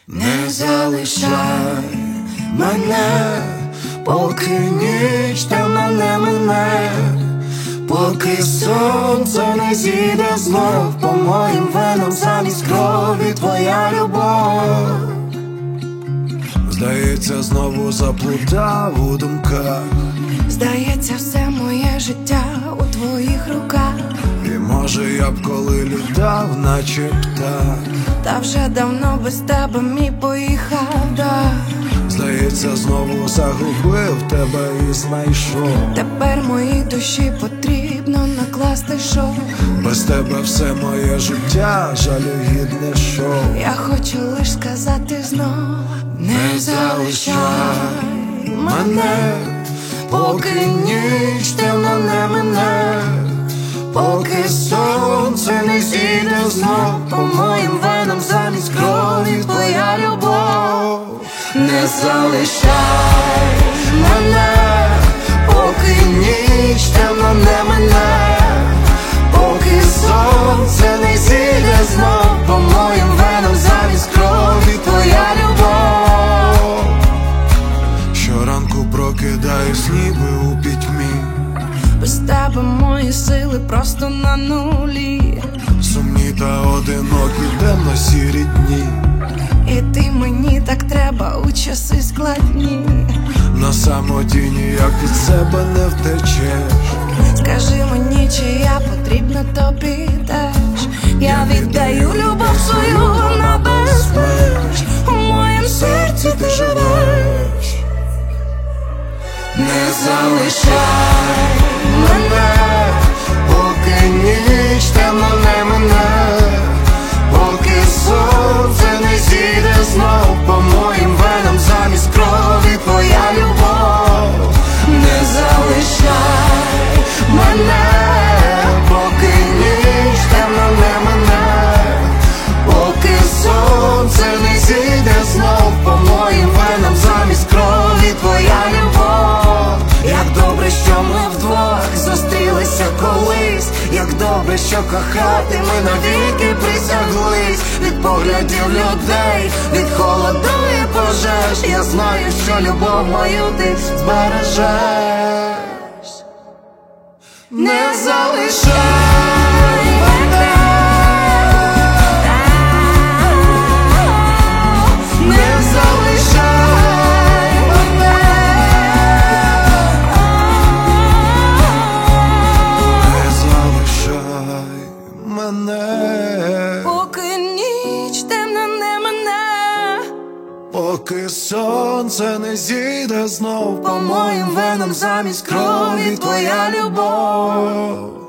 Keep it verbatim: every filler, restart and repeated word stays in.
Не залишай мене, поки ніч темна не мине, поки сонце не зійде знов по моїм венам, замість крові твоя любов. Здається, знову заплутав у думках. Здається, все моє життя у твоїх руках. І може я б коли літав, наче птах, та вже давно без тебе мій поїхав дах. Здається, знову загубив тебе і знайшов. Тепер моїй душі потрібно накласти шов. Без тебе все моє життя жалюгідне шоу. Я хочу лиш сказати знов: не залишай мене, поки ніч темна не мине, поки сонце не зійде знов по моїм венам, замість крові твоя любов. Не залишай мене, поки ніч темна не мине, поки сонце не зійде знов по моїм венам, замість крові твоя любов. Щоранку прокидаюсь ніби у пітьмі. без тебе мої сили просто на нулі. Сумні та одинокі темно-сірі дні. І ти мені так треба у часи складні. На самоті ніяк від себе не втечеш. Скажи мені, чи я потрібна тобі теж. Я віддаю любов свою на безпеч. У моєму серці ти живеш. Не залишай мене, поки ніч темно не мине, поки сонце не зійде знов по моїм венам, замість крові твоя любов. Не залишай мене, поки ніч темно не мине, поки сонце не зійде знов по моїм венам, замість крові твоя любов. Як добре, що ми вдвох зустрілися колись, як добре, що кохати ми навіки присяглись. Від поглядів людей, від холоду і пожеж, я знаю, що любов мою ти збережеш. Не залишай мене, не залишай мене, не залишай мене, поки ніч темна не мине, поки сонце не зійде знов по моїм венам, замість крові твоя любов.